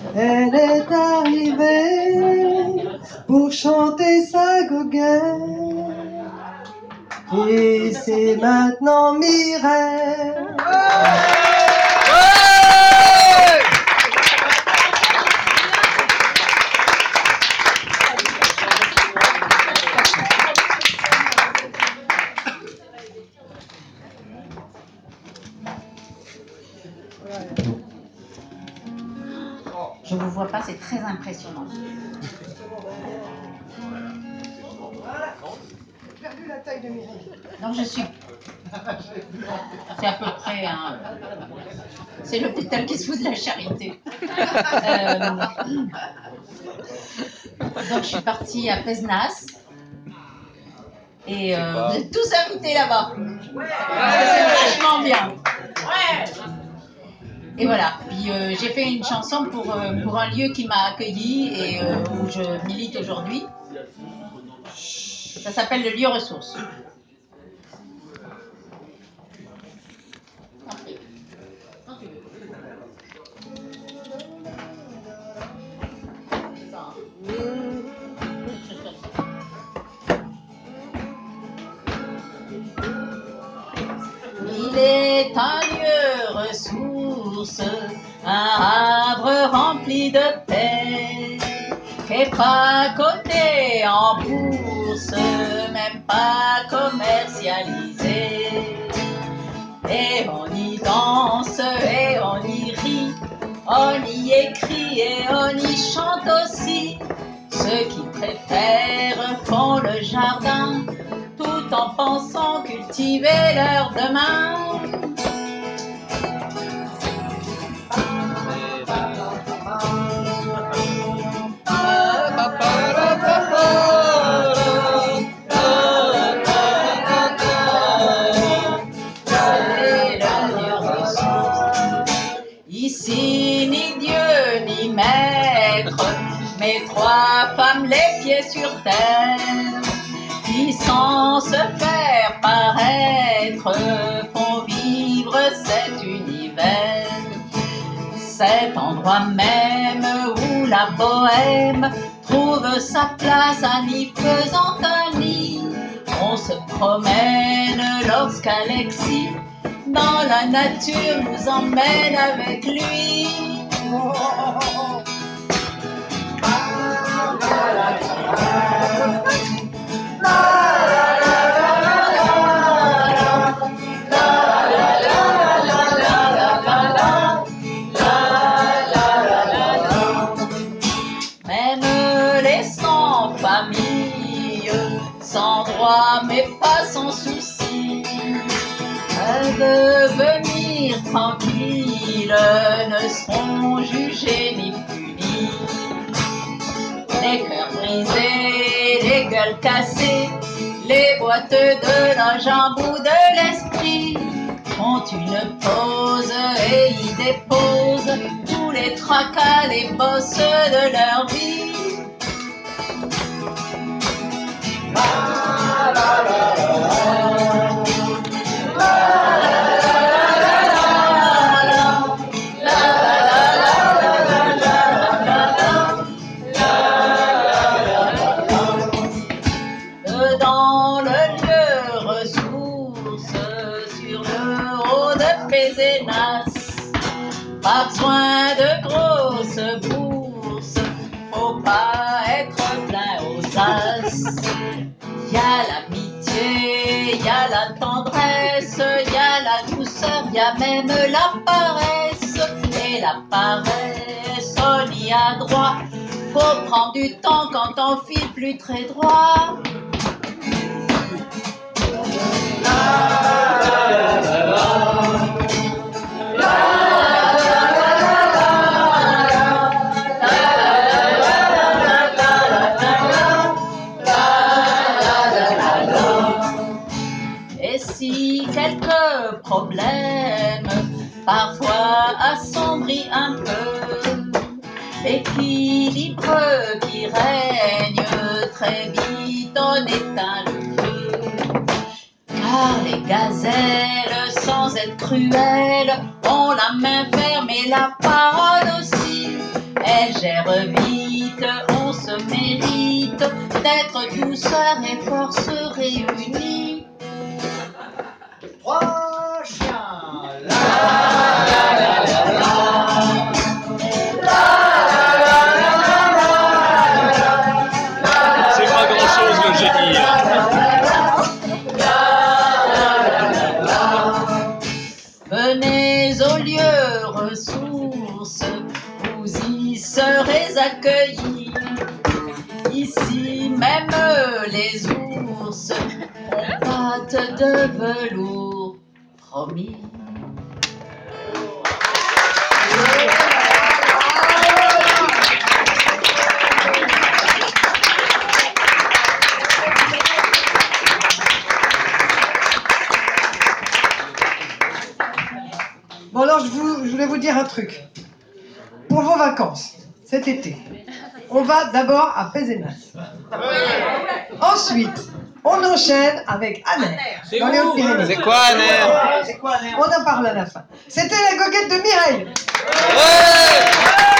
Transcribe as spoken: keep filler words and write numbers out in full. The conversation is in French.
Elle est arrivée pour chanter sa goguette. Et c'est maintenant Mireille. Je ne vous vois pas, c'est très impressionnant. J'ai perdu la taille de Mireille. Donc je suis... C'est à peu près... Hein, c'est l'hôpital qui se fout de la charité. Euh... Donc je suis partie à Pézenas. Et euh, vous êtes tous invités là-bas. Ouais. C'est vachement bien. Ouais. Et voilà. Puis euh, j'ai fait une chanson pour, euh, pour un lieu qui m'a accueilli et euh, où je milite aujourd'hui. Ça s'appelle le lieu ressource. Il est un lieu ressource, un havre rempli de paix, et pas coté en bourse, même pas commercialisé. Et on y danse et on y rit, on y écrit et on y chante aussi. Ceux qui préfèrent font le jardin, tout en pensant cultiver leur demain. Ici, ni Dieu ni maître, mais trois femmes les pieds sur terre, qui sans se faire paraître font vivre cet univers. Cet endroit même où la bohème trouve sa place en y faisant un lit. On se promène lorsqu'Alexis dans la nature nous emmène avec lui. Oh, oh, oh, même les sans famille, sans droit mais pas sans souci, peuvent venir tranquilles, ne seront jugés ni punis. Les cœurs brisés, les gueules cassées, les boîtes de la jambe ou de l'esprit font une pause et y déposent tous les tracas, les bosses de leur vie. La, la, la, la, dans le lieu ressource sur le haut de Pézenas, pas besoin de grosses bourses, faut pas être plein aux as. Y a l'amitié, y a la tendresse, y a la douceur, y a même la paresse. Et la paresse, on y a droit, faut prendre du temps quand on file plus très droit. Et si quelques problèmes parfois assombrit un peu l'équilibre qui règne, très vite on éteint le feu. Car les gazelles, sans être cruelles, ont la main ferme et la parole aussi. elle gère vite, on se mérite d'être douceur et force réunies. Trois chiens. La, c'est pas grand chose le génie. Venez au lieu ressource, vous y serez accueillis. Ici même les ours ont pattes de velours, promis. Bon alors je, vous, je voulais vous dire un truc. Pour vos vacances, cet été, on va d'abord à Pézenas. Ensuite, on enchaîne avec Aner, dans les Hautes-Pyrénées. C'est quoi, Aner? On en parle à la fin. C'était la goguette de Mireille. Ouais.